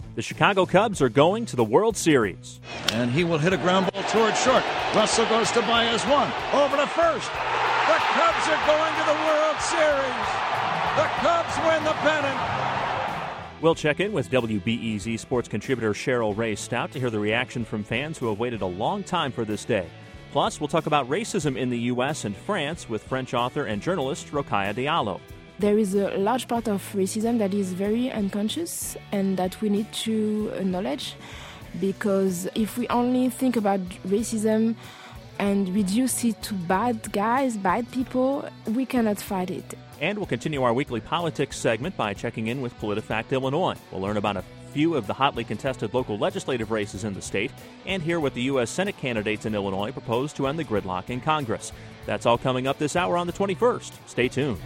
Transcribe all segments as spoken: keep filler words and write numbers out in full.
The Chicago Cubs are going to the World Series. And he will hit a ground ball toward short. Russell goes to Baez one. Over to first. The Cubs are going to the World Series. The Cubs win the pennant. We'll check in with W B E Z sports contributor Cheryl Ray Stout to hear the reaction from fans who have waited a long time for this day. Plus, we'll talk about racism in the U S and France with French author and journalist Rokhaya Diallo. There is a large part of racism that is very unconscious and that we need to acknowledge, because if we only think about racism and reduce it to bad guys, bad people, we cannot fight it. And we'll continue our weekly politics segment by checking in with PolitiFact Illinois. We'll learn about a few of the hotly contested local legislative races in the state and hear what the U S Senate candidates in Illinois propose to end the gridlock in Congress. That's all coming up this hour on the twenty-first. Stay tuned.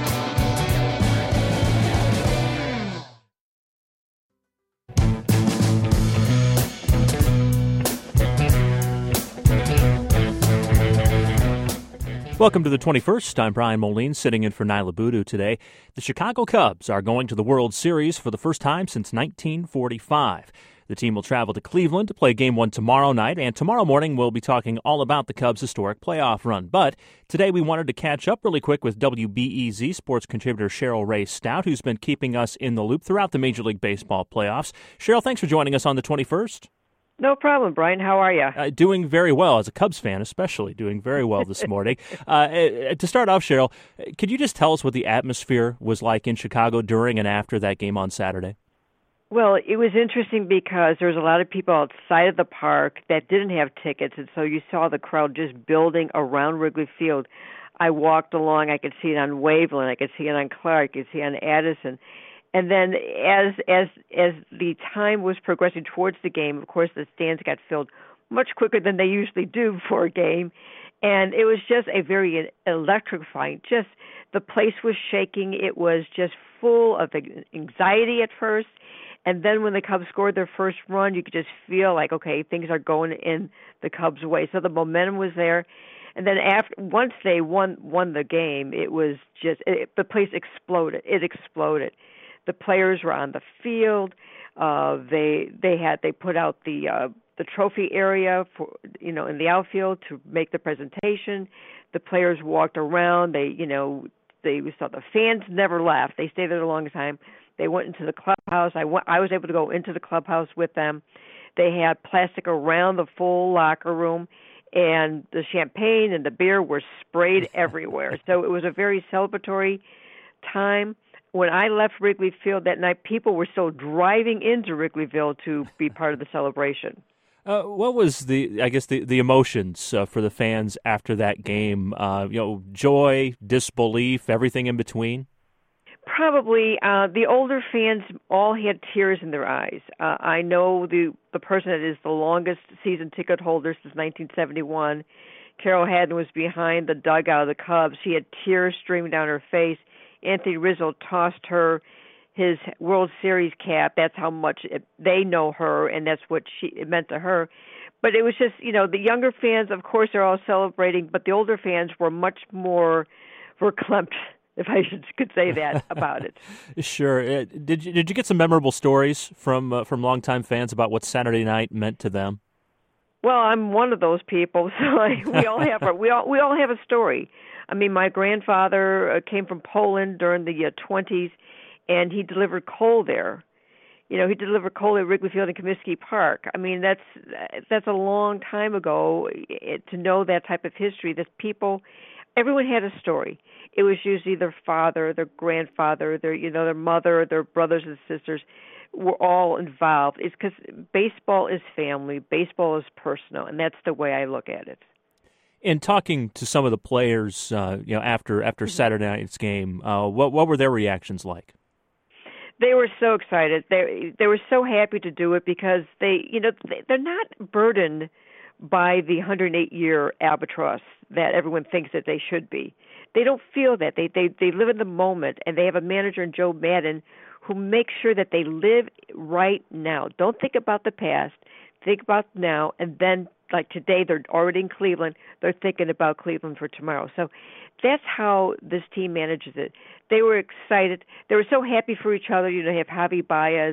Welcome to the twenty-first. I'm Brian Moline, sitting in for Nyla Boodoo today. The Chicago Cubs are going to the World Series for the first time since nineteen forty-five. The team will travel to Cleveland to play Game one tomorrow night, and tomorrow morning we'll be talking all about the Cubs' historic playoff run. But today we wanted to catch up really quick with W B E Z sports contributor Cheryl Ray Stout, who's been keeping us in the loop throughout the Major League Baseball playoffs. Cheryl, thanks for joining us on the twenty-first. No problem, Brian. How are you? Uh, doing very well, as a Cubs fan especially, doing very well this morning. uh, to start off, Cheryl, could you just tell us what the atmosphere was like in Chicago during and after that game on Saturday? Well, it was interesting because there was a lot of people outside of the park that didn't have tickets, and so you saw the crowd just building around Wrigley Field. I walked along. I could see it on Waveland. I could see it on Clark. I could see it on Addison. And then as as as the time was progressing towards the game, of course, the stands got filled much quicker than they usually do before a game. And it was just a very electrifying, just the place was shaking. It was just full of anxiety at first. And then when the Cubs scored their first run, you could just feel like, okay, things are going in the Cubs' way. So the momentum was there. And then after, once they won won the game, it was just, it, the place exploded. It exploded. The players were on the field. Uh, they they had they put out the uh, the trophy area for you know in the outfield to make the presentation. The players walked around. They you know they we saw the fans never left. They stayed there a long time. They went into the clubhouse. I went, I was able to go into the clubhouse with them. They had plastic around the full locker room, and the champagne and the beer were sprayed everywhere. So it was a very celebratory time. When I left Wrigley Field that night, people were still driving into Wrigleyville to be part of the celebration. Uh, what was the, I guess, the, the emotions uh, for the fans after that game? Uh, you know, joy, disbelief, everything in between? Probably. Uh, the older fans all had tears in their eyes. Uh, I know the, the person that is the longest season ticket holder since nineteen seventy-one, Carol Haddon, was behind the dugout of the Cubs. She had tears streaming down her face. Anthony Rizzo tossed her his World Series cap. That's how much it, they know her, and that's what she it meant to her. But it was just, you know, the younger fans, of course, are all celebrating, but the older fans were much more verklempt, if I should, could say that, about it. Sure. Uh, did you did you get some memorable stories from uh, from longtime fans about what Saturday night meant to them? Well, I'm one of those people, so I, we all have a, we all we all have a story. I mean, my grandfather uh, came from Poland during the uh, twenties, and he delivered coal there. You know, he delivered coal at Wrigley Field and Comiskey Park. I mean, that's that's a long time ago. It, to know that type of history, that people, everyone had a story. It was usually their father, their grandfather, their you know their mother, their brothers and sisters were all involved. It's because baseball is family, baseball is personal, and that's the way I look at it. In talking to some of the players, uh, you know, after after Saturday night's game, uh, what what were their reactions like? They were so excited. They they were so happy to do it because they, you know, they, they're not burdened by the one hundred eight year albatross that everyone thinks that they should be. They don't feel that. They they they live in the moment, and they have a manager in Joe Madden who makes sure that they live right now. Don't think about the past. Think about now, and then. Like today, they're already in Cleveland. They're thinking about Cleveland for tomorrow. So that's how this team manages it. They were excited. They were so happy for each other. You know, they have Javi Baez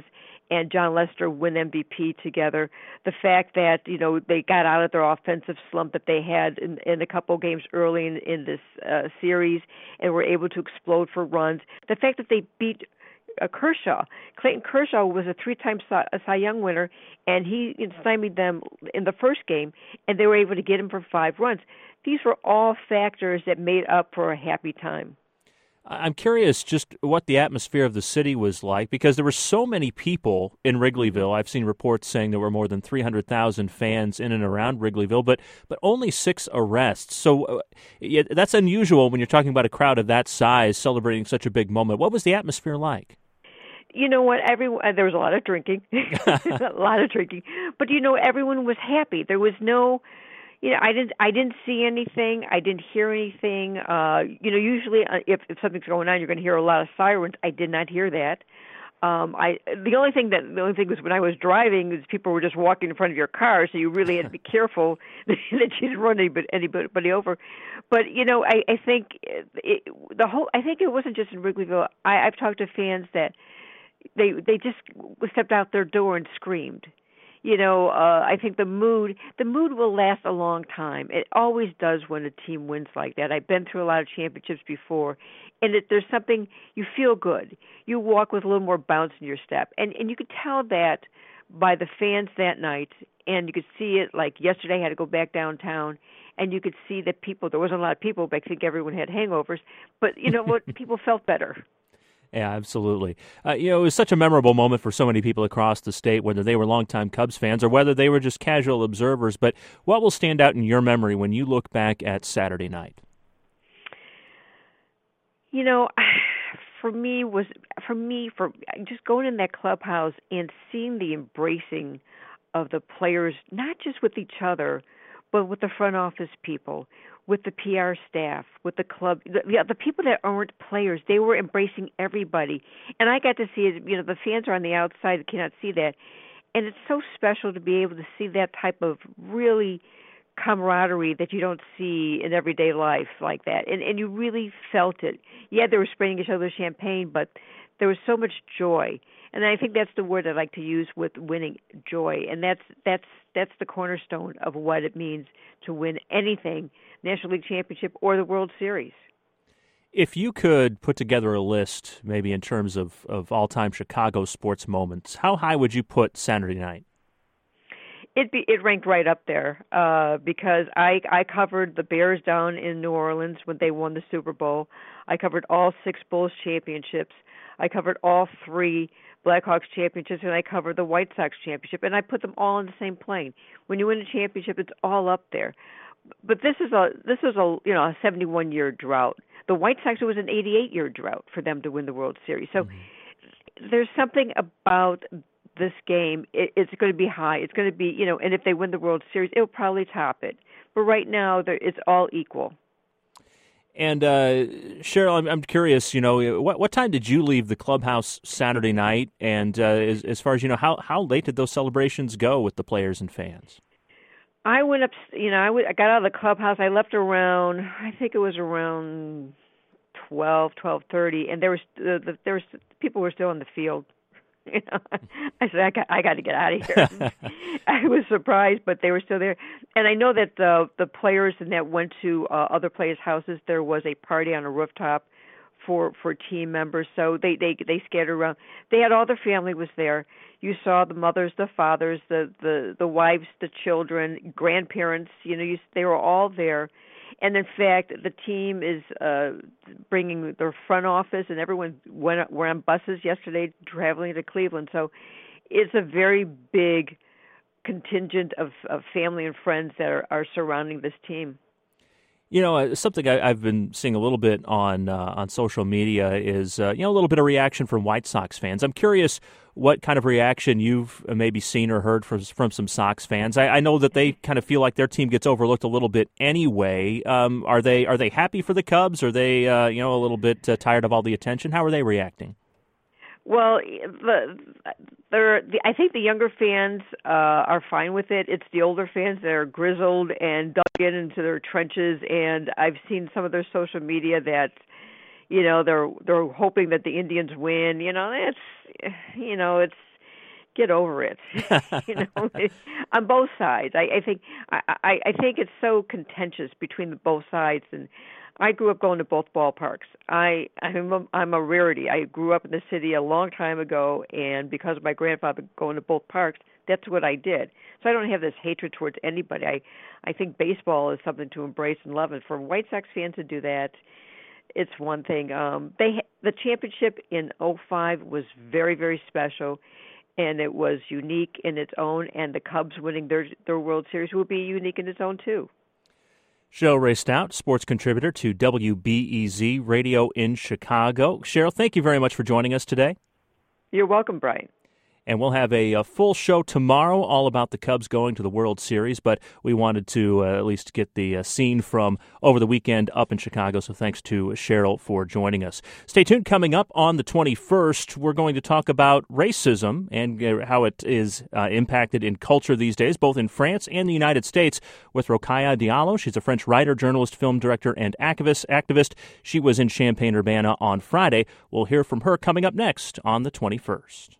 and John Lester win M V P together. The fact that, you know, they got out of their offensive slump that they had in, in a couple games early in, in this uh, series and were able to explode for runs. The fact that they beat uh, Kershaw. Clayton Kershaw was a three-time Cy, a Cy Young winner, and he stymied them in the first game, and they were able to get him for five runs. These were all factors that made up for a happy time. I'm curious just what the atmosphere of the city was like, because there were so many people in Wrigleyville. I've seen reports saying there were more than three hundred thousand fans in and around Wrigleyville, but but only six arrests. So uh, yeah, that's unusual when you're talking about a crowd of that size celebrating such a big moment. What was the atmosphere like? You know what? Everyone, uh, there was a lot of drinking, a lot of drinking, but you know, everyone was happy. There was no... You know, I didn't. I didn't see anything. I didn't hear anything. Uh, you know, usually uh, if, if something's going on, you're going to hear a lot of sirens. I did not hear that. Um, I the only thing that the only thing was when I was driving is people were just walking in front of your car, so you really had to be careful that you didn't run anybody, anybody over. But you know, I, I think it, the whole. I think it wasn't just in Wrigleyville. I, I've talked to fans that they they just stepped out their door and screamed. You know, uh, I think the mood the mood will last a long time. It always does when a team wins like that. I've been through a lot of championships before, and it, there's something, you feel good. You walk with a little more bounce in your step. And, and you could tell that by the fans that night, and you could see it like yesterday I had to go back downtown, and you could see that people, there wasn't a lot of people, but I think everyone had hangovers. But you know what? People felt better. Yeah, absolutely. Uh, you know, it was such a memorable moment for so many people across the state, whether they were longtime Cubs fans or whether they were just casual observers. But what will stand out in your memory when you look back at Saturday night? You know, for me was for me for just going in that clubhouse and seeing the embracing of the players, not just with each other, but with the front office people, with the P R staff, with the club, the, the people that aren't players. They were embracing everybody. And I got to see it, you know, the fans are on the outside, they cannot see that. And it's so special to be able to see that type of really camaraderie that you don't see in everyday life like that. And and you really felt it. Yeah, they were spraying each other champagne, but there was so much joy. And I think that's the word I like to use with winning, joy. And that's that's that's the cornerstone of what it means to win anything, National League Championship or the World Series. If you could put together a list, maybe in terms of, of all-time Chicago sports moments, how high would you put Saturday night? It be it ranked right up there uh, because I I covered the Bears down in New Orleans when they won the Super Bowl. I covered all six Bulls championships. I covered all three Blackhawks championships, and I covered the White Sox championship, and I put them all in the same plane. When you win a championship, it's all up there. But this is a this is a you know a seventy-one year drought. The White Sox, it was an eighty-eight year drought for them to win the World Series. So mm-hmm. there's something about this game. It, it's going to be high. It's going to be you know, and if they win the World Series, it'll probably top it. But right now, it's all equal. And uh, Cheryl, I'm, I'm curious. You know, what what time did you leave the clubhouse Saturday night? And uh, as, as far as you know, how how late did those celebrations go with the players and fans? I went up. You know, I, w- I got out of the clubhouse. I left around. I think it was around twelve, twelve thirty, and there was uh, the, there was people were still in the field. You know, I said I got I got to get out of here. I was surprised, but they were still there. And I know that the the players and that went to uh, other players' houses. There was a party on a rooftop for for team members. So they they they scattered around. They had all their family was there. You saw the mothers, the fathers, the the the wives, the children, grandparents. You know, you, they were all there. And in fact, the team is uh, bringing their front office, and everyone went were on buses yesterday traveling to Cleveland. So it's a very big contingent of, of family and friends that are, are surrounding this team. You know, something I, I've been seeing a little bit on uh, on social media is, uh, you know, a little bit of reaction from White Sox fans. I'm curious what kind of reaction you've maybe seen or heard from from some Sox fans. I, I know that they kind of feel like their team gets overlooked a little bit anyway. Um, are they are they happy for the Cubs? Are they, uh, you know, a little bit uh, tired of all the attention? How are they reacting? Well, the, the, I think the younger fans uh, are fine with it. It's the older fans that are grizzled and dug in into their trenches, and I've seen some of their social media that, you know, they're they're hoping that the Indians win. You know, it's you know, it's get over it. You know, on both sides. I, I think I, I, I think it's so contentious between the both sides. And I grew up going to both ballparks. I I'm a, I'm a rarity. I grew up in the city a long time ago, and because of my grandfather going to both parks, that's what I did. So I don't have this hatred towards anybody. I I think baseball is something to embrace and love, and for White Sox fans to do that, it's one thing. Um, they the championship in oh five was very, very special, and it was unique in its own. And the Cubs winning their their World Series will be unique in its own too. Cheryl Rae Stout, sports contributor to W B E Z Radio in Chicago. Cheryl, thank you very much for joining us today. You're welcome, Brian. And we'll have a, a full show tomorrow all about the Cubs going to the World Series, but we wanted to uh, at least get the uh, scene from over the weekend up in Chicago, so thanks to Cheryl for joining us. Stay tuned. Coming up on the twenty-first, we're going to talk about racism and uh, how it is uh, impacted in culture these days, both in France and the United States, with Rokhaya Diallo. She's a French writer, journalist, film director, and activist. activist. She was in Champaign-Urbana on Friday. We'll hear from her coming up next on the twenty-first.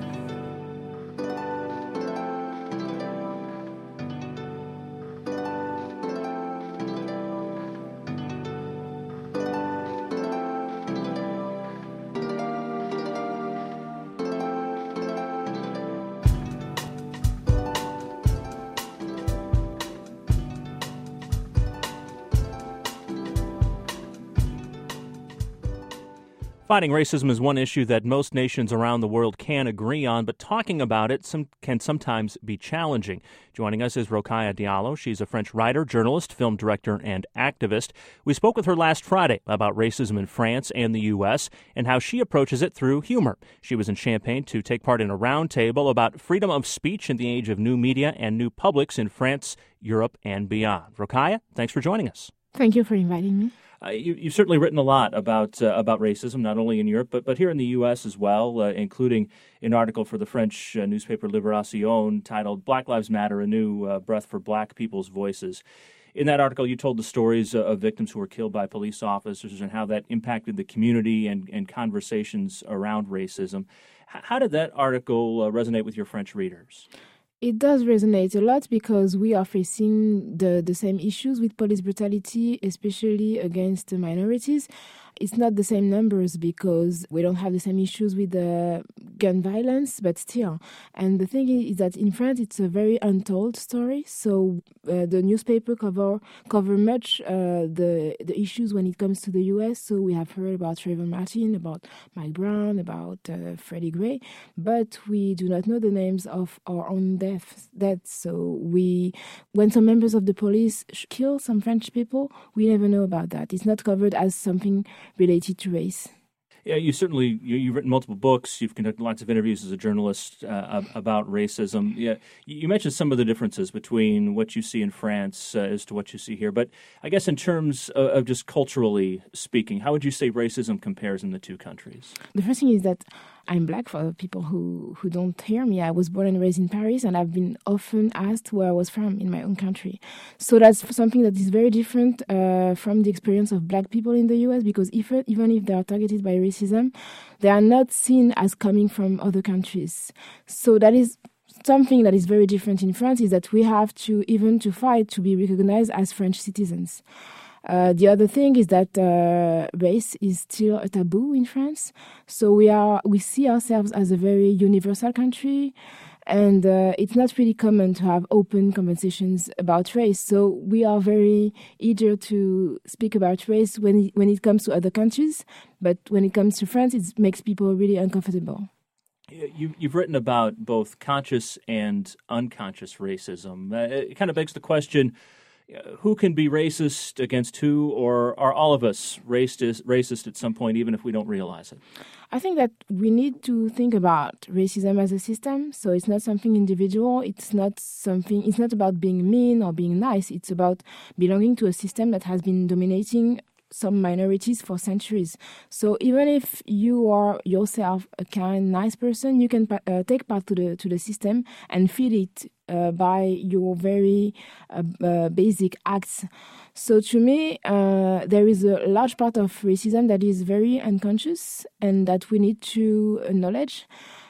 Fighting racism is one issue that most nations around the world can agree on, but talking about it some, can sometimes be challenging. Joining us is Rokhaya Diallo. She's a French writer, journalist, film director, and activist. We spoke with her last Friday about racism in France and the U S and how she approaches it through humor. She was in Champaign to take part in a roundtable about freedom of speech in the age of new media and new publics in France, Europe, and beyond. Rokhaya, thanks for joining us. Thank you for inviting me. Uh, you, you've certainly written a lot about uh, about racism, not only in Europe, but, but here in the U S as well, uh, including an article for the French uh, newspaper Libération titled Black Lives Matter, a New uh, Breath for Black People's Voices. In that article, you told the stories uh, of victims who were killed by police officers and how that impacted the community and, and conversations around racism. H- how did that article uh, resonate with your French readers? It does resonate a lot because we are facing the, the same issues with police brutality, especially against minorities. It's not the same numbers because we don't have the same issues with the gun violence, but still. And the thing is that in France, it's a very untold story. So uh, the newspaper cover cover much uh, the the issues when it comes to the U S. So we have heard about Trayvon Martin, about Mike Brown, about uh, Freddie Gray, but we do not know the names of our own deaths. Deaths. So we, when some members of the police kill some French people, we never know about that. It's not covered as something related to race. Yeah, you certainly, you, you've written multiple books. You've conducted lots of interviews as a journalist uh, about racism. Yeah, you mentioned some of the differences between what you see in France uh, as to what you see here. But I guess in terms of, of just culturally speaking, how would you say racism compares in the two countries? The first thing is that I'm Black, for people who, who don't hear me. I was born and raised in Paris, and I've been often asked where I was from in my own country. So that's something that is very different uh, from the experience of Black people in the U S, because if, even if they are targeted by racism, they are not seen as coming from other countries. So that is something that is very different in France, is that we have to, even to fight, to be recognized as French citizens. Uh, the other thing is that uh, race is still a taboo in France. So we are we see ourselves as a very universal country, and uh, it's not really common to have open conversations about race. So we are very eager to speak about race when it, when it comes to other countries, but when it comes to France, it makes people really uncomfortable. You, you've written about both conscious and unconscious racism. Uh, it kind of begs the question, who can be racist against who, or are all of us racist, racist at some point, even if we don't realize it? I think that we need to think about racism as a system. So it's not something individual. It's not something. It's not about being mean or being nice. It's about belonging to a system that has been dominating some minorities for centuries. So even if you are yourself a kind, nice person, you can uh, take part to the to the system and feed it uh, by your very uh, uh, basic acts. So to me, uh, there is a large part of racism that is very unconscious and that we need to acknowledge,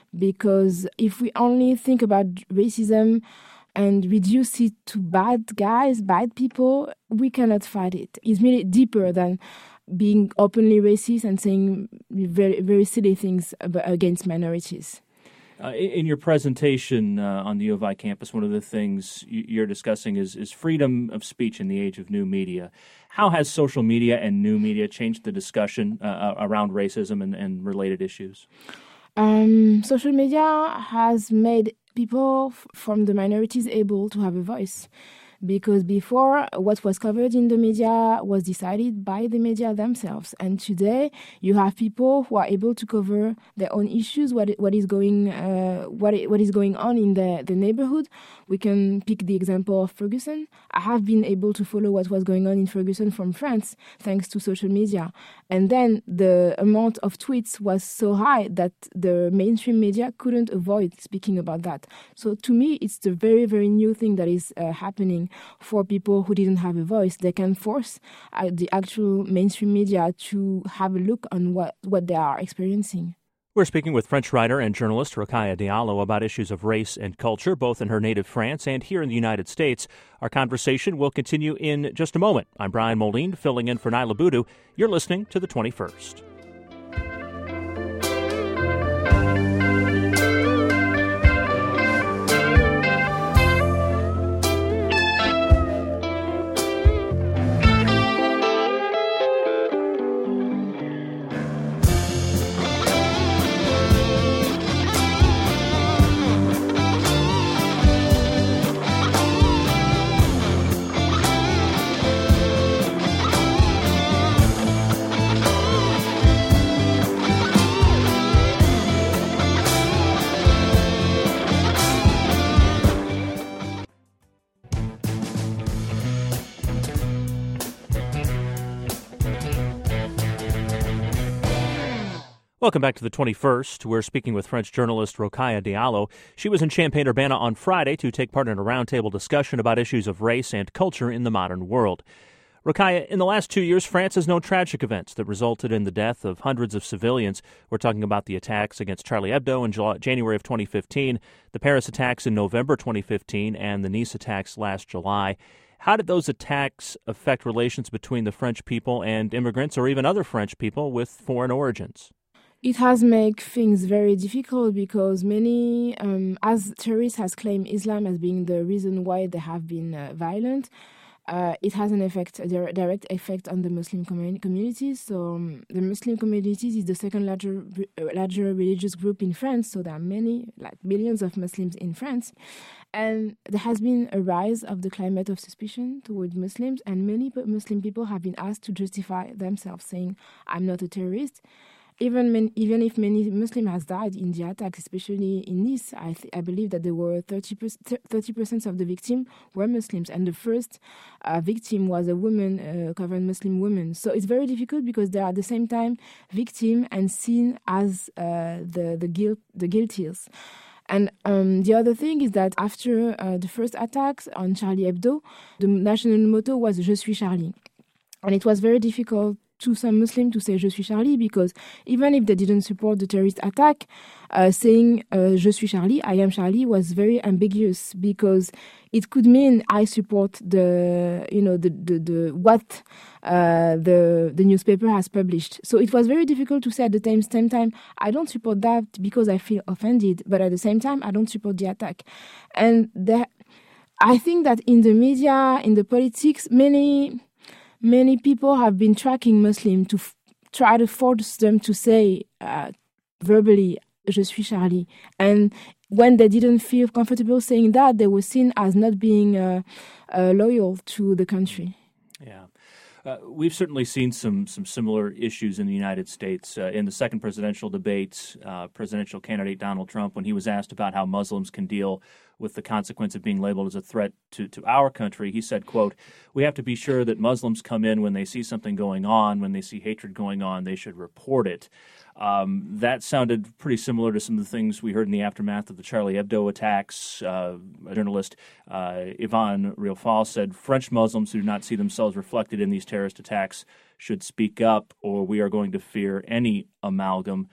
because if we only think about racism and reduce it to bad guys, bad people, we cannot fight it. It's really deeper than being openly racist and saying very, very silly things against minorities. Uh, in your presentation uh, on the U of I campus, one of the things you're discussing is, is freedom of speech in the age of new media. How has social media and new media changed the discussion uh, around racism and, and related issues? Um, social media has made people f- from the minorities able to have a voice. Because before, what was covered in the media was decided by the media themselves. And today, you have people who are able to cover their own issues, what what is going uh, what what is going on in the, the neighborhood. We can pick the example of Ferguson. I have been able to follow what was going on in Ferguson from France, thanks to social media. And then the amount of tweets was so high that the mainstream media couldn't avoid speaking about that. So to me, it's the very, very new thing that is uh, happening for people who didn't have a voice. They can force uh, the actual mainstream media to have a look on what, what they are experiencing. We're speaking with French writer and journalist Rokhaya Diallo about issues of race and culture, both in her native France and here in the United States. Our conversation will continue in just a moment. I'm Brian Moline, filling in for Naila Boodoo. You're listening to The twenty-first. Welcome back to the twenty-first. We're speaking with French journalist Rokhaya Diallo. She was in Champaign-Urbana on Friday to take part in a roundtable discussion about issues of race and culture in the modern world. Rokhaya, in the last two years, France has known tragic events that resulted in the death of hundreds of civilians. We're talking about the attacks against Charlie Hebdo in July, January of twenty fifteen, the Paris attacks in November twenty fifteen, and the Nice attacks last July. How did those attacks affect relations between the French people and immigrants or even other French people with foreign origins? It has made things very difficult because many, um, as terrorists has claimed Islam as being the reason why they have been uh, violent, uh, it has an effect, a direct effect on the Muslim commun- communities. So um, the Muslim communities is the second larger, uh, larger religious group in France. So there are many, like millions of Muslims in France. And there has been a rise of the climate of suspicion towards Muslims. And many Muslim people have been asked to justify themselves, saying, I'm not a terrorist. Even when, even if many Muslims has died in the attacks, especially in Nice, I, th- I believe that there were thirty percent of the victims were Muslims, and the first uh, victim was a woman, a covered Muslim woman. So it's very difficult because they are at the same time victim and seen as uh, the the guilt the guilties. And um, the other thing is that after uh, the first attacks on Charlie Hebdo, the national motto was "Je suis Charlie," and it was very difficult to some Muslims to say Je suis Charlie, because even if they didn't support the terrorist attack, uh, saying uh, Je suis Charlie, I am Charlie, was very ambiguous, because it could mean I support the, you know, the the, the what uh, the the newspaper has published. So it was very difficult to say at the same, same time, I don't support that because I feel offended, but at the same time, I don't support the attack. And the, I think that in the media, in the politics, many... Many people have been tracking Muslims to f- try to force them to say uh, verbally, Je suis Charlie. And when they didn't feel comfortable saying that, they were seen as not being uh, uh, loyal to the country. Yeah. Uh, we've certainly seen some some similar issues in the United States. Uh, in the second presidential debate, uh, presidential candidate Donald Trump, when he was asked about how Muslims can deal with the consequence of being labeled as a threat to, to our country, he said, quote, we have to be sure that Muslims come in when they see something going on, when they see hatred going on, they should report it. Um, that sounded pretty similar to some of the things we heard in the aftermath of the Charlie Hebdo attacks. Uh, a journalist, uh, Yvonne Riofal, said French Muslims who do not see themselves reflected in these terrorist attacks should speak up, or we are going to fear any amalgam.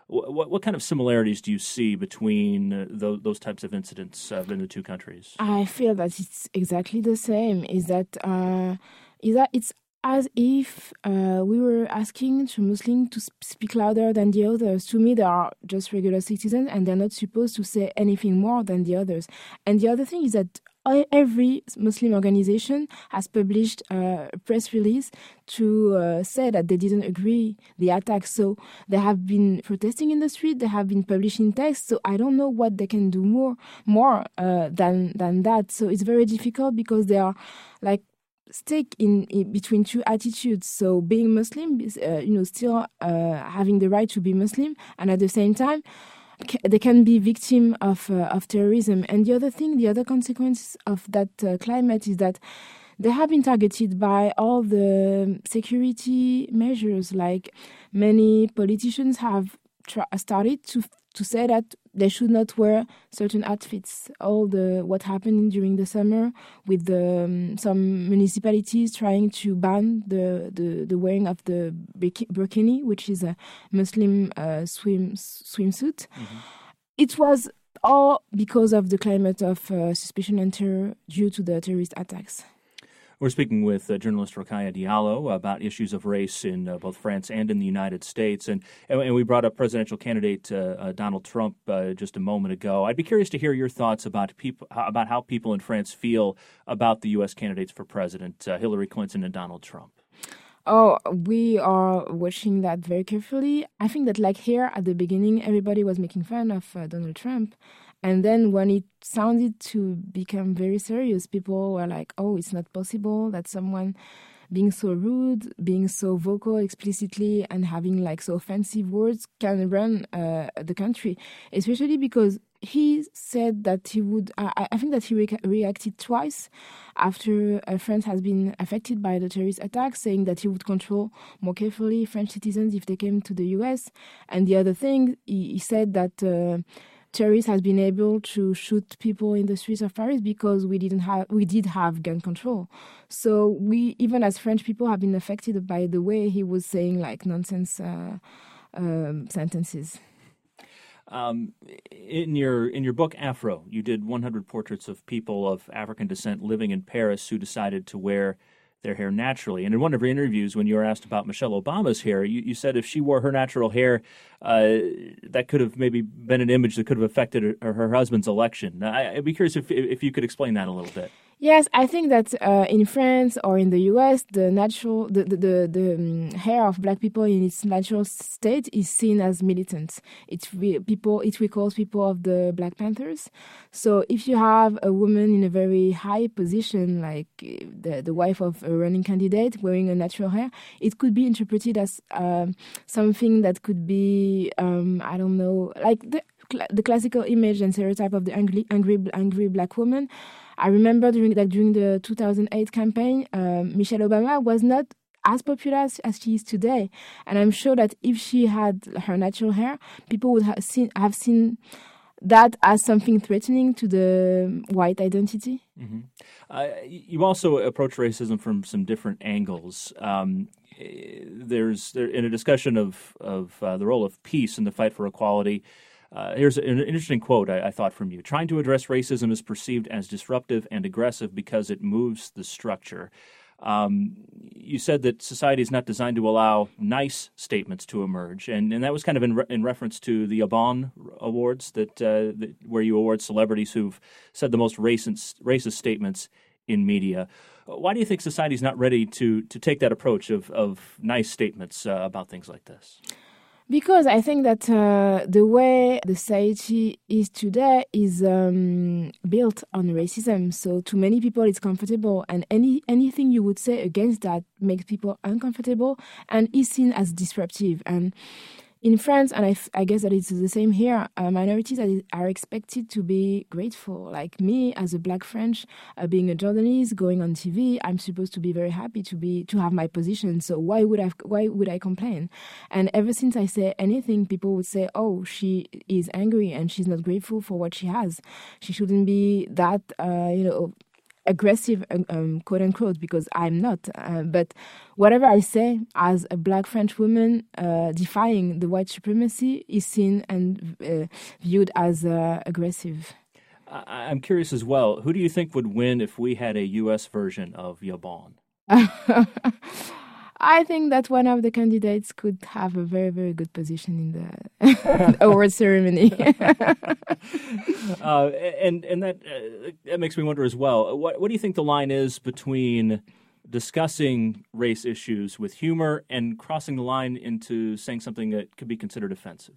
What, what kind of similarities do you see between uh, those, those types of incidents uh, in the two countries? I feel that it's exactly the same. Is that uh, is that it's as if uh, we were asking to Muslims to speak louder than the others. To me, they are just regular citizens, and they're not supposed to say anything more than the others. And the other thing is that every Muslim organization has published uh, a press release to uh, say that they didn't agree the attack. So they have been protesting in the street. They have been publishing texts. So I don't know what they can do more, more uh, than than that. So it's very difficult because they are like stuck in, in between two attitudes. So being Muslim, uh, you know, still uh, having the right to be Muslim, and at the same time, they can be victim of uh, of terrorism. And the other thing, the other consequence of that uh, climate is that they have been targeted by all the security measures. Like many politicians have tra- started to to say that they should not wear certain outfits. All the what happened during the summer with the, um, some municipalities trying to ban the, the, the wearing of the burkini, which is a Muslim uh, swim swimsuit. Mm-hmm. It was all because of the climate of uh, suspicion and terror due to the terrorist attacks. We're speaking with uh, journalist Rokhaya Diallo about issues of race in uh, both France and in the United States. And, and we brought up presidential candidate uh, uh, Donald Trump uh, just a moment ago. I'd be curious to hear your thoughts about people, about how people in France feel about the U S candidates for president, uh, Hillary Clinton and Donald Trump. Oh, we are watching that very carefully. I think that like here at the beginning, everybody was making fun of uh, Donald Trump. And then when it sounded to become very serious, people were like, oh, it's not possible that someone being so rude, being so vocal explicitly, and having like so offensive words can run uh, the country. Especially because he said that he would, I, I think that he re- reacted twice after uh, France has been affected by the terrorist attack, saying that he would control more carefully French citizens if they came to the U S. And the other thing, he, he said that uh, terrorists has been able to shoot people in the streets of Paris because we didn't have we did have gun control. So we, even as French people, have been affected by the way he was saying like nonsense uh, um, sentences. Um, in your in your book Afro, you did one hundred portraits of people of African descent living in Paris who decided to wear their hair naturally. And in one of your interviews, when you were asked about Michelle Obama's hair, you, you said if she wore her natural hair, uh, that could have maybe been an image that could have affected her, her husband's election. I, I'd be curious if if you could explain that a little bit. Yes, I think that uh, in France or in the U S, the natural, the the, the, the um, hair of black people in its natural state is seen as militant. It's re- people. It recalls people of the Black Panthers. So if you have a woman in a very high position, like the the wife of a running candidate wearing a natural hair, it could be interpreted as um, something that could be, um, I don't know, like the the classical image and stereotype of the angry angry angry black woman. I remember during that during the two thousand eight campaign, um, Michelle Obama was not as popular as, as she is today, and I'm sure that if she had her natural hair, people would have seen have seen that as something threatening to the white identity. Mm-hmm. Uh, you also approach racism from some different angles. Um, there's there, in a discussion of of uh, the role of peace in the fight for equality. Uh, here's an interesting quote I, I thought from you. Trying to address racism is perceived as disruptive and aggressive because it moves the structure. Um, you said that society is not designed to allow nice statements to emerge, and, and that was kind of in, re- in reference to the Abon Awards, that, uh, that where you award celebrities who've said the most racist, racist statements in media. Why do you think society is not ready to to take that approach of, of nice statements uh, about things like this? Because I think that uh, the way the society is today is um, built on racism. So to many people, it's comfortable, and any anything you would say against that makes people uncomfortable and is seen as disruptive. And in France, and I, f- I guess that it's the same here, uh, minorities are, are expected to be grateful. Like me, as a black French, uh, being a journalist, going on T V, I'm supposed to be very happy to be to have my position. So why would I why would I complain? And ever since I say anything, people would say, "Oh, she is angry and she's not grateful for what she has. She shouldn't be that, uh, you know." aggressive, um, quote unquote, because I'm not. Uh, but whatever I say as a black French woman uh, defying the white supremacy is seen and uh, viewed as uh, aggressive. I'm curious as well. Who do you think would win if we had a U S version of Yabon? I think that one of the candidates could have a very, very good position in the award ceremony. uh, and and that uh, that makes me wonder as well. What what do you think the line is between discussing race issues with humor and crossing the line into saying something that could be considered offensive?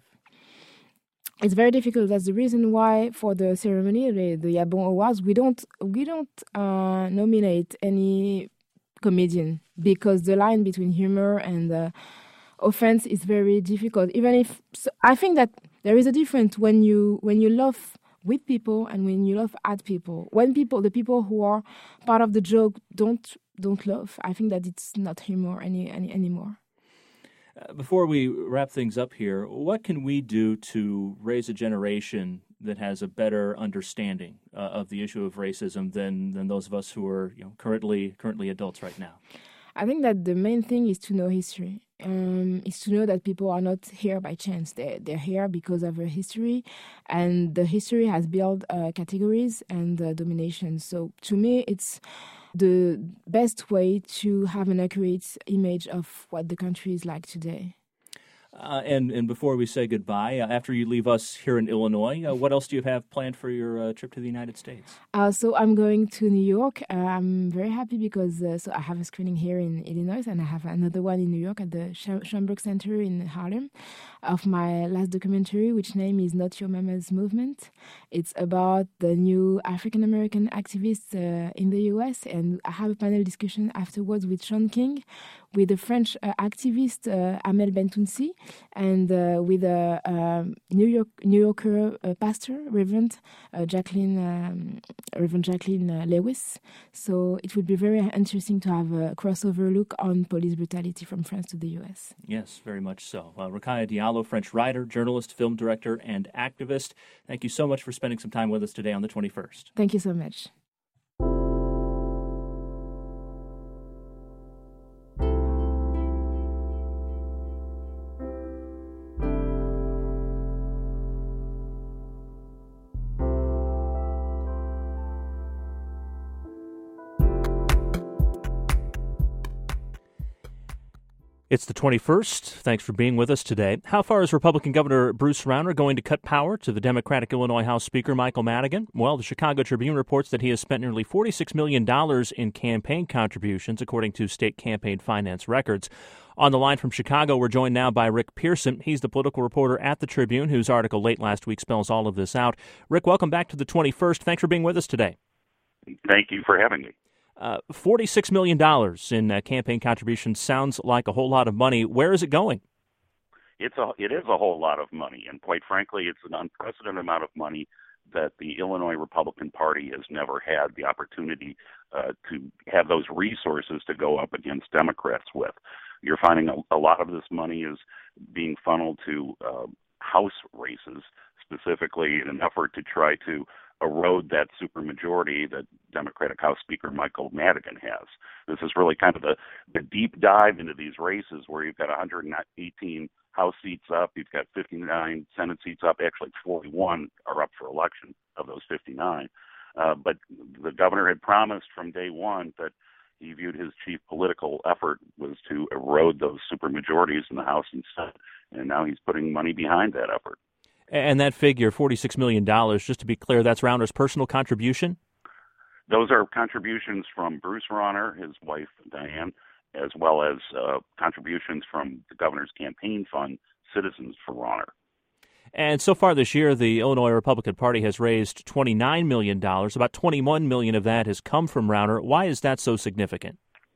It's very difficult. That's the reason why for the ceremony, the, the Yabon Awards, we don't we don't uh, nominate any comedian because the line between humor and uh, offense is very difficult. Even if so I think that there is a difference when you when you laugh with people and when you laugh at people. When people, the people who are part of the joke, don't don't laugh, I think that it's not humor any, any anymore. Uh, before we wrap things up here, what can we do to raise a generation that has a better understanding uh, of the issue of racism than than those of us who are you know currently currently adults right now? I think that the main thing is to know history. Um, is to know that people are not here by chance. They're, they're here because of a history, and the history has built uh, categories and uh, domination. So to me, it's the best way to have an accurate image of what the country is like today. Uh, and, and before we say goodbye, uh, after you leave us here in Illinois, uh, what else do you have planned for your uh, trip to the United States? Uh, so I'm going to New York. Uh, I'm very happy because uh, so I have a screening here in Illinois, and I have another one in New York at the Sch- Schomburg Center in Harlem of my last documentary, which name is Not Your Mama's Movement. It's about the new African-American activists uh, in the U S, and I have a panel discussion afterwards with Sean King, with a French uh, activist, uh, Amel Bentounsi, and uh, with a uh, New York New Yorker uh, pastor, Reverend uh, Jacqueline um, Reverend Jacqueline uh, Lewis. So it would be very interesting to have a crossover look on police brutality from France to the U S. Yes, very much so. Uh, Rokhaya Diallo, French writer, journalist, film director, and activist. Thank you so much for spending some time with us today on the twenty-first. Thank you so much. It's the twenty-first. Thanks for being with us today. How far is Republican Governor Bruce Rauner going to cut power to the Democratic Illinois House Speaker Michael Madigan? Well, the Chicago Tribune reports that he has spent nearly forty-six million dollars in campaign contributions, according to state campaign finance records. On the line from Chicago, we're joined now by Rick Pearson. He's the political reporter at the Tribune, whose article late last week spells all of this out. Rick, welcome back to the twenty-first. Thanks for being with us today. Thank you for having me. Uh, forty-six million dollars in uh, campaign contributions sounds like a whole lot of money. Where is it going? It's a, it is a whole lot of money, and quite frankly, it's an unprecedented amount of money that the Illinois Republican Party has never had the opportunity uh, to have those resources to go up against Democrats with. You're finding a, a lot of this money is being funneled to uh, House races, specifically in an effort to try to erode that supermajority that Democratic House Speaker Michael Madigan has. This is really kind of the, the deep dive into these races where you've got one hundred eighteen House seats up, you've got fifty-nine Senate seats up, actually forty-one are up for election of those fifty-nine. Uh, but the governor had promised from day one that he viewed his chief political effort was to erode those supermajorities in the House and Senate, and now he's putting money behind that effort. And that figure, forty-six million dollars, just to be clear, that's Rauner's personal contribution? Those are contributions from Bruce Rauner, his wife, Diane, as well as uh, contributions from the governor's campaign fund, Citizens for Rauner. And so far this year, the Illinois Republican Party has raised twenty-nine million dollars. About twenty-one million dollars of that has come from Rauner. Why is that so significant?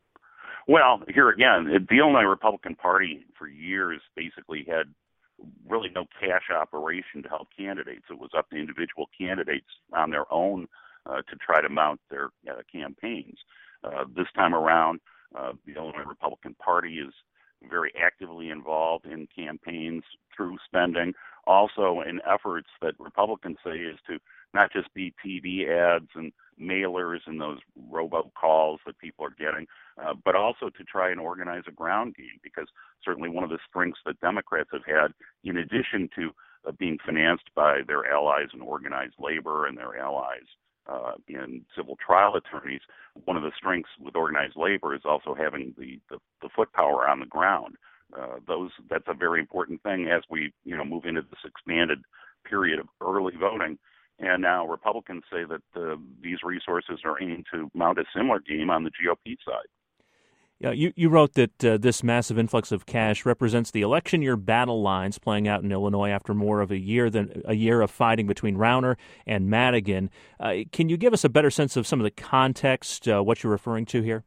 Well, here again, the Illinois Republican Party for years basically had really no cash operation to help candidates. It was up to individual candidates on their own uh, to try to mount their uh, campaigns. Uh, this time around, uh, the Illinois Republican Party is very actively involved in campaigns through spending, also in efforts that Republicans say is to not just be T V ads and mailers and those robocalls that people are getting, uh, but also to try and organize a ground game, because certainly one of the strengths that Democrats have had, in addition to uh, being financed by their allies in organized labor and their allies uh, in civil trial attorneys, one of the strengths with organized labor is also having the, the, the foot power on the ground. Uh, those that's a very important thing as we you know move into this expanded period of early voting. And now Republicans say that uh, these resources are aimed to mount a similar game on the G O P side. Yeah, you, you wrote that uh, this massive influx of cash represents the election year battle lines playing out in Illinois after more of a year than a year of fighting between Rauner and Madigan. Uh, can you give us a better sense of some of the context, uh, what you're referring to here?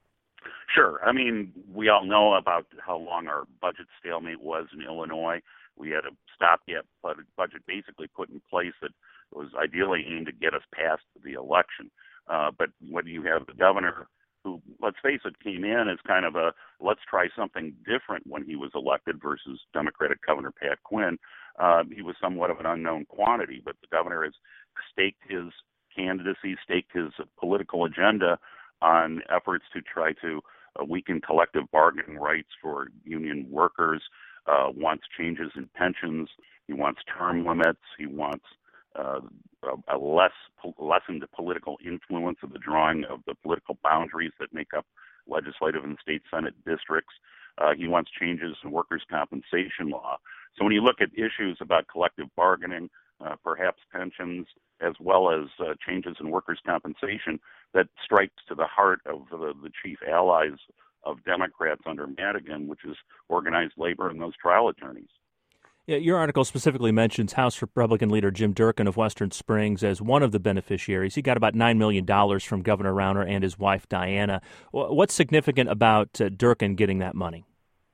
Sure. I mean, we all know about how long our budget stalemate was in Illinois. We had a stopgap budget basically put in place that was ideally aimed to get us past the election. Uh, but when you have the governor who, let's face it, came in as kind of a let's try something different when he was elected versus Democratic Governor Pat Quinn, uh, he was somewhat of an unknown quantity. But the governor has staked his candidacy, staked his political agenda on efforts to try to uh, weaken collective bargaining rights for union workers, uh, wants changes in pensions, he wants term limits, he wants Uh, a, a less lessened political influence of the drawing of the political boundaries that make up legislative and state Senate districts. Uh, he wants changes in workers' compensation law. So when you look at issues about collective bargaining, uh, perhaps pensions, as well as uh, changes in workers' compensation, that strikes to the heart of the, the chief allies of Democrats under Madigan, which is organized labor and those trial attorneys. Yeah, your article specifically mentions House Republican leader Jim Durkin of Western Springs as one of the beneficiaries. He got about nine million dollars from Governor Rauner and his wife, Diana. What's significant about uh, Durkin getting that money?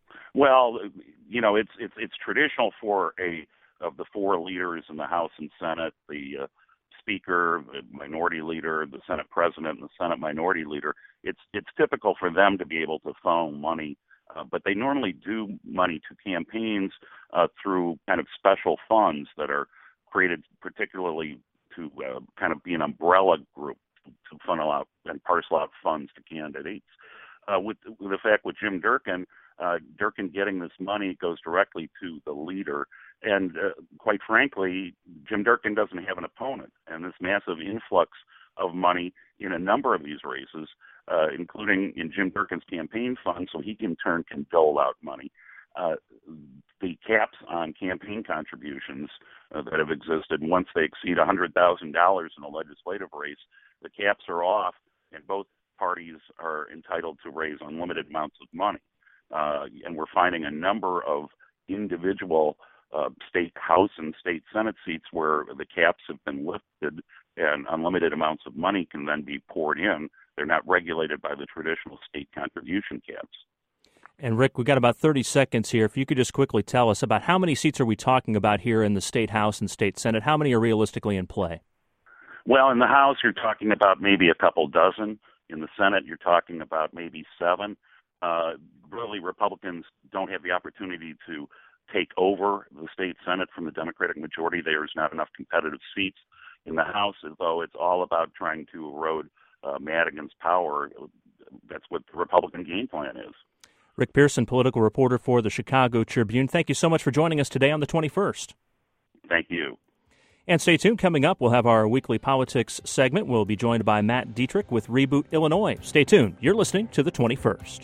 Well, you know, it's it's it's traditional for a of the four leaders in the House and Senate, the uh, Speaker, the Minority Leader, the Senate President, and the Senate Minority Leader. It's it's typical for them to be able to funnel money. Uh, but they normally do money to campaigns uh, through kind of special funds that are created particularly to uh, kind of be an umbrella group to funnel out and parcel out funds to candidates. Uh, with, with the fact with Jim Durkin, uh, Durkin getting this money goes directly to the leader. And uh, quite frankly, Jim Durkin doesn't have an opponent. And this massive influx of money in a number of these races, uh, including in Jim Durkin's campaign fund, so he in turn can dole out money. Uh, the caps on campaign contributions uh, that have existed, once they exceed one hundred thousand dollars in a legislative race, the caps are off, and both parties are entitled to raise unlimited amounts of money. Uh, and we're finding a number of individual uh, state House and state Senate seats where the caps have been lifted and unlimited amounts of money can then be poured in. They're not regulated by the traditional state contribution caps. And Rick, we've got about thirty seconds here. If you could just quickly tell us about how many seats are we talking about here in the state House and state Senate? How many are realistically in play? Well, in the House, you're talking about maybe a couple dozen. In the Senate, you're talking about maybe seven. Uh, really, Republicans don't have the opportunity to take over the state Senate from the Democratic majority. There's not enough competitive seats. In the House, as though it's all about trying to erode uh, Madigan's power. That's what the Republican game plan is. Rick Pearson, political reporter for the Chicago Tribune. Thank you so much for joining us today on the twenty-first. Thank you. And stay tuned. Coming up, we'll have our weekly politics segment. We'll be joined by Matt Dietrich with Reboot Illinois. Stay tuned. You're listening to the twenty-first.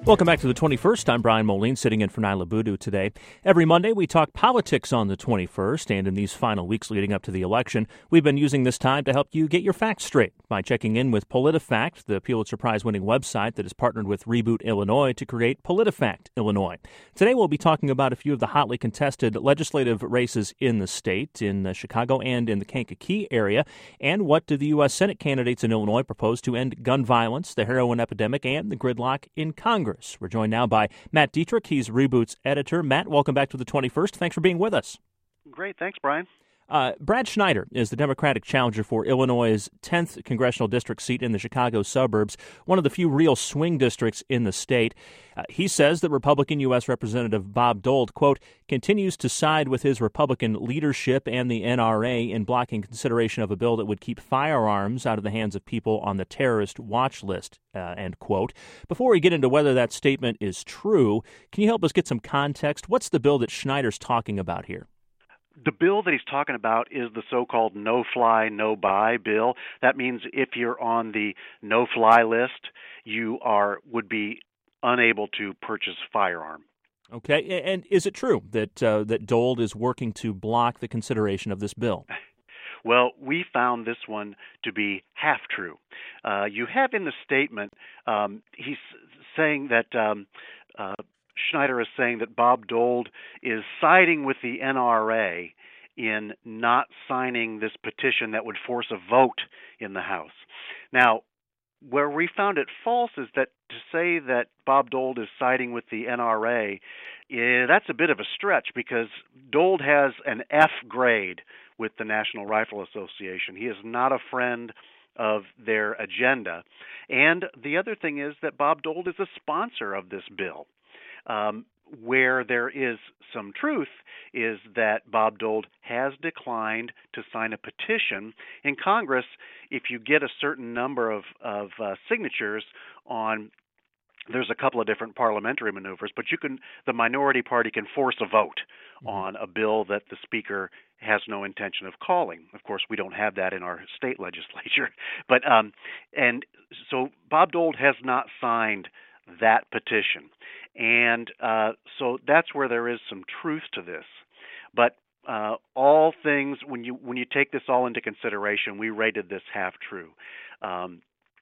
Welcome back to the twenty-first. I'm Brian Moline, sitting in for Nyla Boodoo today. Every Monday, we talk politics on the twenty-first, and in these final weeks leading up to the election, we've been using this time to help you get your facts straight by checking in with PolitiFact, the Pulitzer Prize-winning website that has partnered with Reboot Illinois to create PolitiFact Illinois. Today, we'll be talking about a few of the hotly contested legislative races in the state, in Chicago and in the Kankakee area, and what do the U S Senate candidates in Illinois propose to end gun violence, the heroin epidemic, and the gridlock in Congress. We're joined now by Matt Dietrich. He's Reboot's editor. Matt, welcome back to the twenty-first. Thanks for being with us. Great. Thanks, Brian. Uh, Brad Schneider is the Democratic challenger for Illinois' tenth congressional district seat in the Chicago suburbs, one of the few real swing districts in the state. Uh, he says that Republican U S Representative Bob Dole, quote, continues to side with his Republican leadership and the N R A in blocking consideration of a bill that would keep firearms out of the hands of people on the terrorist watch list, uh, end quote. Before we get into whether that statement is true, can you help us get some context? What's the bill that Schneider's talking about here? The bill that he's talking about is the so-called no-fly, no-buy bill. That means if you're on the no-fly list, you are would be unable to purchase a firearm. Okay, and is it true that uh, that Dole is working to block the consideration of this bill? Well, we found this one to be half true. Uh, you have in the statement, um, he's saying that um, uh, Schneider is saying that Bob Dole is siding with the N R A in not signing this petition that would force a vote in the House. Now, where we found it false is that to say that Bob Dole is siding with the N R A, yeah, that's a bit of a stretch because Dole has an F grade with the National Rifle Association. He is not a friend of their agenda. And the other thing is that Bob Dole is a sponsor of this bill. Um, where there is some truth is that Bob Dole has declined to sign a petition in Congress. If you get a certain number of, of uh, signatures on, there's a couple of different parliamentary maneuvers, but you can, the minority party can force a vote mm-hmm. on a bill that the speaker has no intention of calling. Of course, we don't have that in our state legislature. But um, and so Bob Dole has not signed that petition. And uh, so that's where there is some truth to this. But uh, all things, when you when you take this all into consideration, we rated this half true. Um,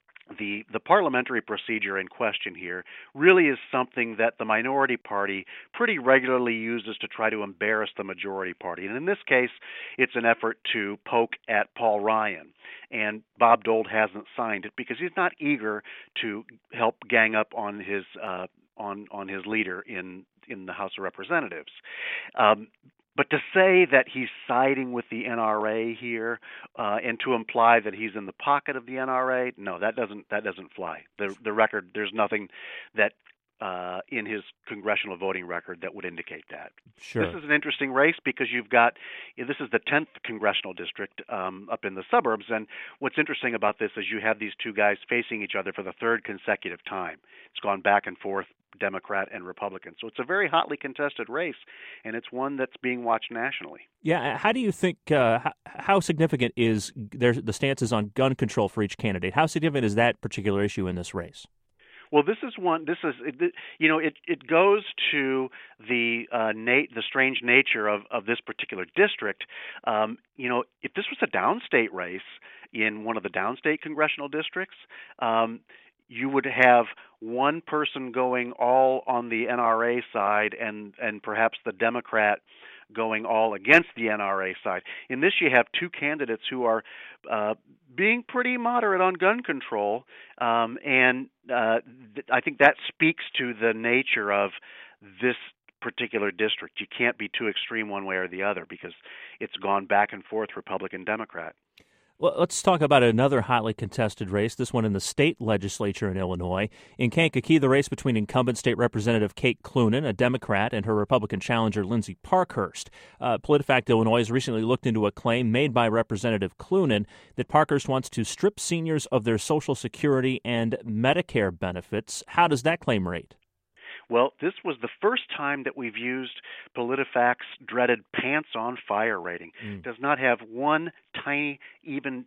the the parliamentary procedure in question here really is something that the minority party pretty regularly uses to try to embarrass the majority party. And in this case, it's an effort to poke at Paul Ryan. And Bob Dole hasn't signed it because he's not eager to help gang up on his uh, on on his leader in in the House of Representatives. Um, but to say that he's siding with the N R A here uh, and to imply that he's in the pocket of the N R A, no, that doesn't that doesn't fly. The the record, there's nothing that uh, in his congressional voting record that would indicate that. Sure. This is an interesting race because you've got, this is the tenth congressional district um, up in the suburbs, and what's interesting about this is you have these two guys facing each other for the third consecutive time. It's gone back and forth, Democrat and Republican. So it's a very hotly contested race, and it's one that's being watched nationally. Yeah, how do you think, uh, how, how significant is there, the stances on gun control for each candidate? How significant is that particular issue in this race? Well, this is one. This is, you know, it it goes to the uh, nat- the strange nature of, of this particular district. Um, you know, if this was a downstate race in one of the downstate congressional districts, um, you would have one person going all on the N R A side, and and perhaps the Democrat going all against the N R A side. In this, you have two candidates who are uh, being pretty moderate on gun control, um, and uh, th- I think that speaks to the nature of this particular district. You can't be too extreme one way or the other because it's gone back and forth Republican-Democrat. Well, let's talk about another hotly contested race, this one in the state legislature in Illinois. In Kankakee, the race between incumbent state representative Kate Clunan, a Democrat, and her Republican challenger Lindsey Parkhurst. Uh, PolitiFact Illinois has recently looked into a claim made by Representative Clunan that Parkhurst wants to strip seniors of their Social Security and Medicare benefits. How does that claim rate? Well, this was the first time that we've used PolitiFact's dreaded pants on fire rating. Mm. It does not have one tiny, even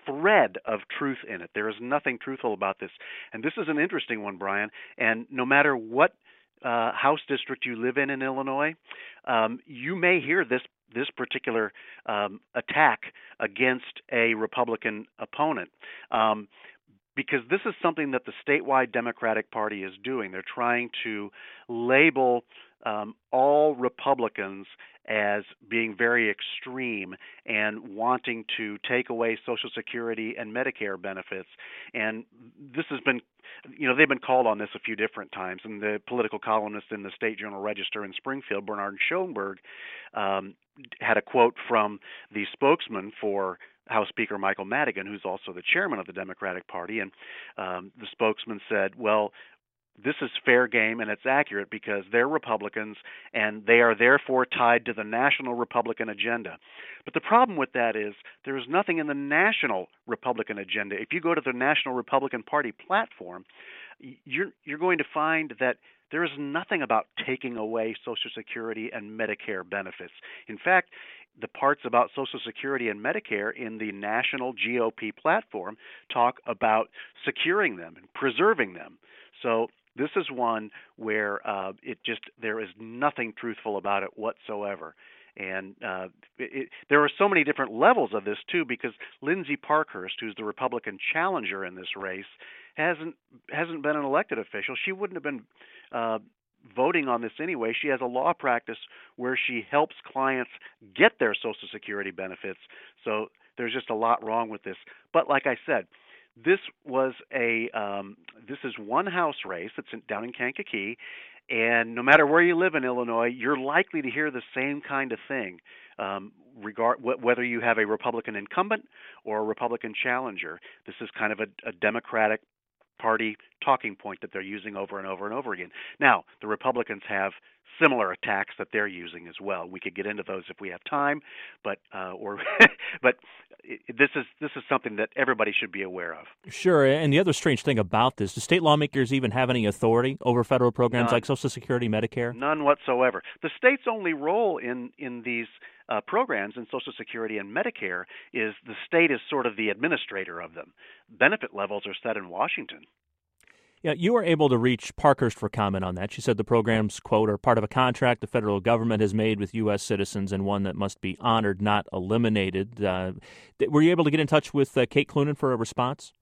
thread of truth in it. There is nothing truthful about this. And this is an interesting one, Brian. And no matter what uh, House district you live in in Illinois, um, you may hear this this particular um, attack against a Republican opponent. Um, because this is something that the statewide Democratic Party is doing. They're trying to label um, all Republicans as being very extreme and wanting to take away Social Security and Medicare benefits. And this has been, you know, they've been called on this a few different times. And the political columnist in the State Journal-Register in Springfield, Bernard Schoenberg, um, had a quote from the spokesman for House Speaker Michael Madigan, who's also the chairman of the Democratic Party. And um, the spokesman said, well, this is fair game and it's accurate because they're Republicans and they are therefore tied to the national Republican agenda. But the problem with that is there is nothing in the national Republican agenda. If you go to the National Republican Party platform, you're you're going to find that there is nothing about taking away Social Security and Medicare benefits. In fact, the parts about Social Security and Medicare in the national G O P platform talk about securing them and preserving them. So this is one where uh, it just there is nothing truthful about it whatsoever. And uh, it, it, there are so many different levels of this, too, because Lindsay Parkhurst, who's the Republican challenger in this race, hasn't hasn't been an elected official. She wouldn't have been uh, voting on this anyway. She has a law practice where she helps clients get their Social Security benefits. So there's just a lot wrong with this. But like I said, this was a um, this is one House race that's in, down in Kankakee, and no matter where you live in Illinois, you're likely to hear the same kind of thing, um, regard wh- whether you have a Republican incumbent or a Republican challenger. This is kind of a, a Democratic Party talking point that they're using over and over and over again. Now, the Republicans have similar attacks that they're using as well. We could get into those if we have time, but uh, or but this is this is something that everybody should be aware of. Sure, and the other strange thing about this, do state lawmakers even have any authority over federal programs None. like Social Security, Medicare? None whatsoever. The state's only role in in these uh, programs in Social Security and Medicare is the state is sort of the administrator of them. Benefit levels are set in Washington. Yeah, you were able to reach Parkhurst for comment on that. She said the programs, quote, are part of a contract the federal government has made with U S citizens and one that must be honored, not eliminated. Uh, were you able to get in touch with uh, Kate Clunan for a response?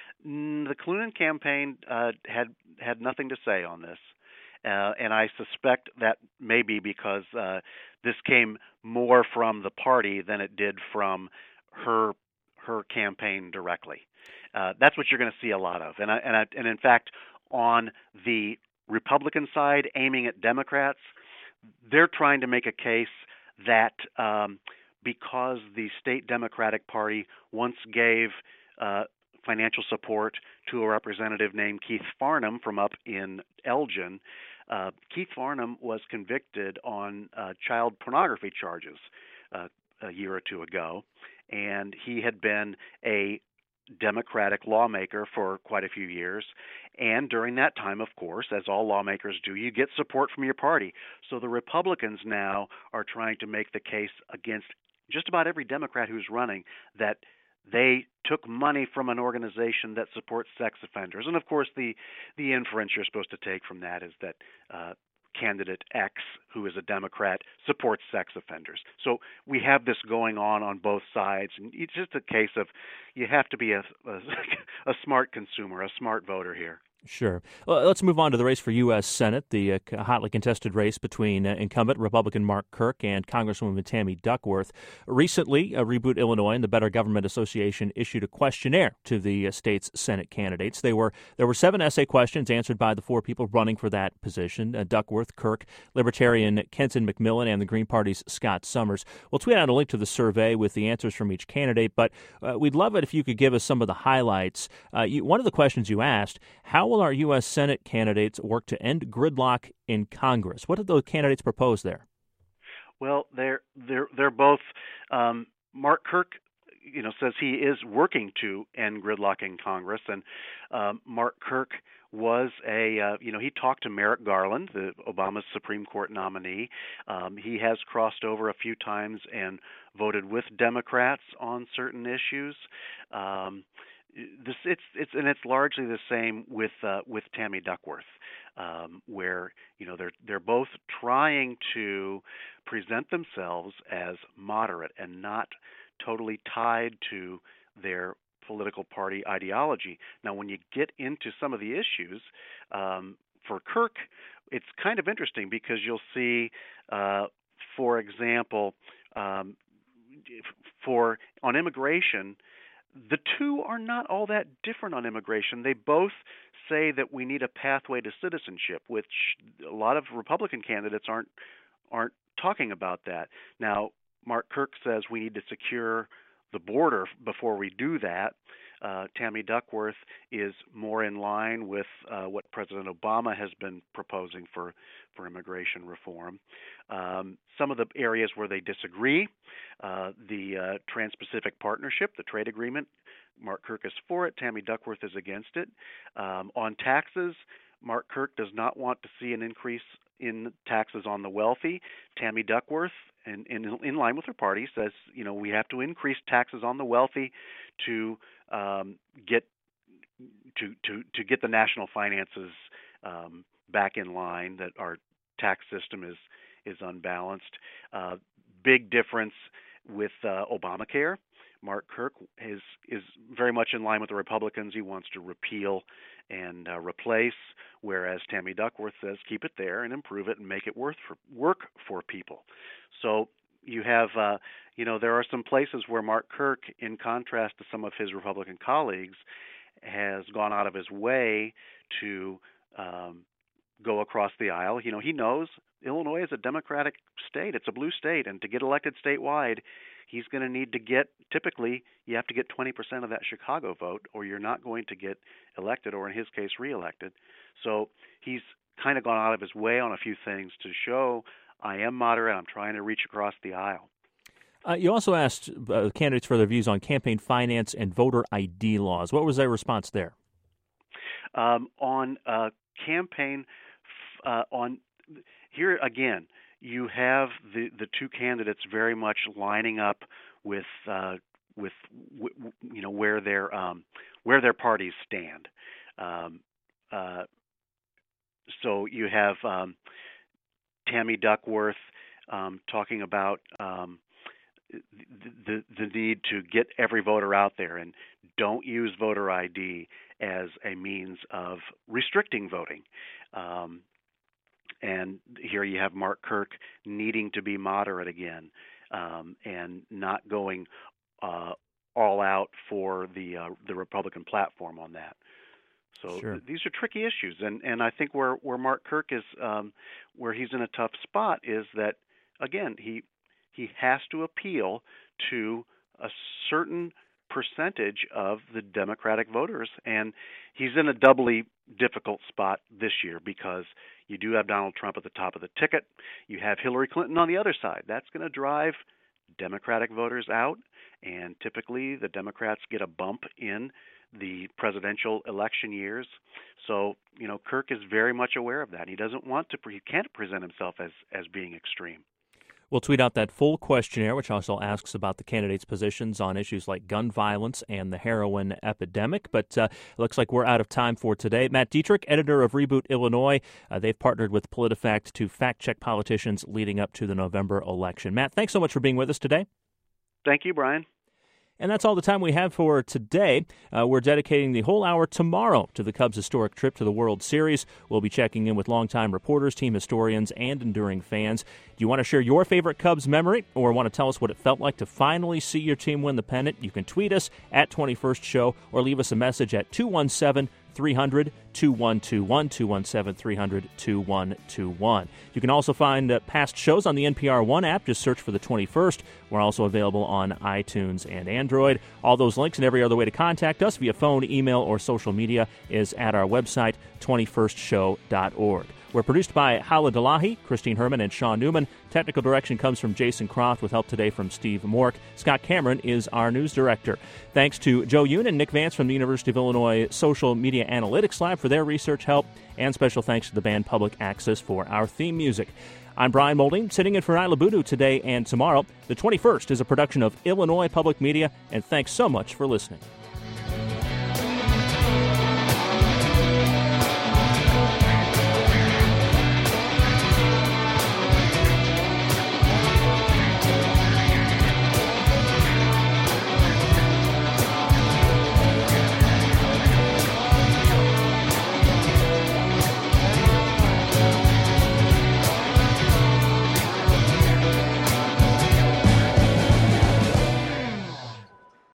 The Clunan campaign uh, had had nothing to say on this, uh, and I suspect that may be because uh, this came more from the party than it did from her her campaign directly. Uh, that's what you're going to see a lot of, and I, and I, and in fact, on the Republican side, aiming at Democrats, they're trying to make a case that um, because the state Democratic Party once gave uh, financial support to a representative named Keith Farnham from up in Elgin, uh, Keith Farnham was convicted on uh, child pornography charges uh, a year or two ago, and he had been a Democratic lawmaker for quite a few years. And during that time, of course, as all lawmakers do, you get support from your party. So the Republicans now are trying to make the case against just about every Democrat who's running that they took money from an organization that supports sex offenders. And, of course, the, the inference you're supposed to take from that is that uh, candidate X, who is a Democrat, supports sex offenders. So we have this going on on both sides, and it's just a case of you have to be a, a, a smart consumer, a smart voter here. Sure. Well, let's move on to the race for U S Senate, the uh, hotly contested race between uh, incumbent Republican Mark Kirk and Congresswoman Tammy Duckworth. Recently, uh, Reboot Illinois and the Better Government Association issued a questionnaire to the uh, state's Senate candidates. They were There were seven essay questions answered by the four people running for that position, uh, Duckworth, Kirk, Libertarian Kenton McMillan, and the Green Party's Scott Summers. We'll tweet out a link to the survey with the answers from each candidate, but uh, we'd love it if you could give us some of the highlights. Uh, you, one of the questions you asked, how will our U S Senate candidates work to end gridlock in Congress? What did those candidates propose there? Well, they're they're they're both. Um, Mark Kirk you know, says he is working to end gridlock in Congress. And um, Mark Kirk was a, uh, you know, he talked to Merrick Garland, the Obama's Supreme Court nominee. Um, he has crossed over a few times and voted with Democrats on certain issues. Um, this, it's, it's, and it's largely the same with uh, with Tammy Duckworth, um, where you know they're they're both trying to present themselves as moderate and not totally tied to their political party ideology. Now, when you get into some of the issues, um, for Kirk, it's kind of interesting because you'll see, uh, for example, um, for on immigration, the two are not all that different on immigration. They both say that we need a pathway to citizenship, which a lot of Republican candidates aren't aren't talking about that. Now, Mark Kirk says we need to secure the border before we do that. Uh, Tammy Duckworth is more in line with uh, what President Obama has been proposing for, for immigration reform. Um, some of the areas where they disagree, uh, the uh, Trans-Pacific Partnership, the trade agreement, Mark Kirk is for it, Tammy Duckworth is against it. Um, on taxes, Mark Kirk does not want to see an increase in taxes on the wealthy. Tammy Duckworth, in, in, in line with her party, says, you know, we have to increase taxes on the wealthy to um, get to, to to get the national finances um, back in line. That our tax system is is unbalanced. Uh, big difference with uh, Obamacare. Mark Kirk is is very much in line with the Republicans. He wants to repeal and uh, replace, whereas Tammy Duckworth says keep it there and improve it and make it worth for, work for people. So you have, uh, you know, there are some places where Mark Kirk, in contrast to some of his Republican colleagues, has gone out of his way to um, go across the aisle. You know, he knows Illinois is a Democratic state. It's a blue state, and to get elected statewide, he's going to need to get, typically, you have to get twenty percent of that Chicago vote, or you're not going to get elected, or in his case, reelected. So he's kind of gone out of his way on a few things to show I am moderate, I'm trying to reach across the aisle. Uh, you also asked uh, candidates for their views on campaign finance and voter I D laws. What was their response there? Um, on uh, campaign, uh, on here again, you have the, the two candidates very much lining up with uh, with w- you know where their um, where their parties stand. Um, uh, so you have um, Tammy Duckworth um, talking about um, the the need to get every voter out there and don't use voter I D as a means of restricting voting. Um, And here you have Mark Kirk needing to be moderate again um, and not going uh, all out for the uh, the Republican platform on that. So sure. th- these are tricky issues, and, and I think where, where Mark Kirk is, um, where he's in a tough spot is that, again, he he has to appeal to a certain percentage of the Democratic voters, and he's in a doubly difficult spot this year because you do have Donald Trump at the top of the ticket. You have Hillary Clinton on the other side. That's going to drive Democratic voters out, and typically the Democrats get a bump in the presidential election years. So, you know, Kirk is very much aware of that. He doesn't want to, he can't present himself as, as being extreme. We'll tweet out that full questionnaire, which also asks about the candidates' positions on issues like gun violence and the heroin epidemic. But uh, it looks like we're out of time for today. Matt Dietrich, editor of Reboot Illinois, uh, they've partnered with PolitiFact to fact-check politicians leading up to the November election. Matt, thanks so much for being with us today. Thank you, Brian. And that's all the time we have for today. Uh, we're dedicating the whole hour tomorrow to the Cubs' historic trip to the World Series. We'll be checking in with longtime reporters, team historians, and enduring fans. Do you want to share your favorite Cubs memory or want to tell us what it felt like to finally see your team win the pennant? You can tweet us at twenty-first show or leave us a message at two one seven, three hundred, two one two one, two one seven, three hundred, two one two one. You can also find uh, past shows on the N P R One app. Just search for the twenty-first. We're also available on iTunes and Android. All those links and every other way to contact us via phone, email, or social media is at our website, twenty-first show dot org. We're produced by Hala Delahi, Christine Herman, and Sean Newman. Technical direction comes from Jason Croft with help today from Steve Mork. Scott Cameron is our news director. Thanks to Joe Yoon and Nick Vance from the University of Illinois Social Media Analytics Lab for their research help, and special thanks to the band Public Access for our theme music. I'm Brian Molding, sitting in for Nyla Boodoo today and tomorrow. The twenty-first is a production of Illinois Public Media, and thanks so much for listening.